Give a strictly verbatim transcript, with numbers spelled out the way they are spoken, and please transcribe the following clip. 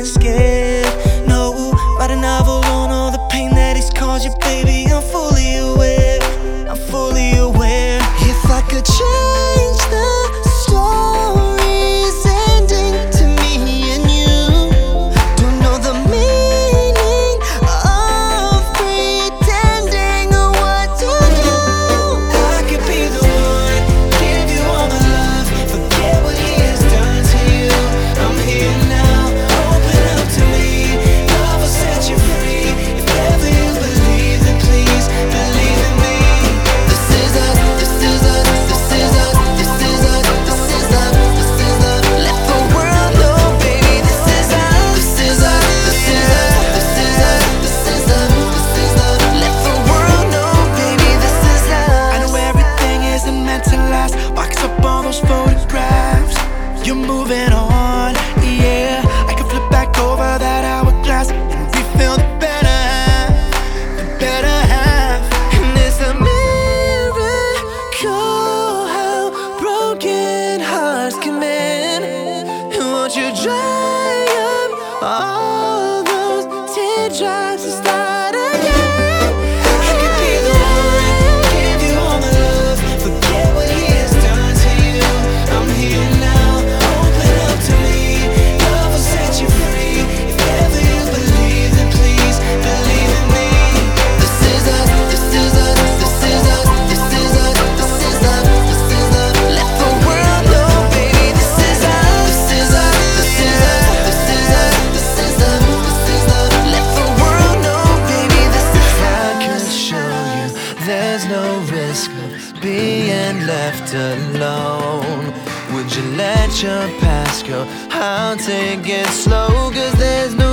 and scared. No, write a novel on all the pain that he's caused you, baby. I'm fully aware, I'm fully aware. If I could change the story's ending to me and you, don't know the meaning of pretending or what to do. I could be the one, give you all my love, forget what he has done to you. I'm here now, open up to me, love will set you free. If ever you believe, then please believe in me. This is us, this is us, this is us, this is us, this is us, this is us. Let the world know, baby, this is us, this is us, this is us, this is us, this is us, this is us. Let the world know, baby, this is us. I know everything isn't meant to last. Box up all those photographs. You're moving on, yeah. I can flip back over that hourglass and refill the better half, the better half. And it's a miracle how broken hearts can mend. And won't you dry up all those teardrops and start again? I could be the one, give you all my love, forget what he has done to you. I'm here now, open up to me, love will set you free. If ever you believe, then please believe in me. This is us, this is us, this is us, this is us, this is us, this is us. Let the world know, baby, this is us, this is us, this is us, this is us, this is us, this is us. Let the world know, baby, this is us. I can show you there's no risk of being left alone. Would you let your past go? I'll take it slow, 'cause there's no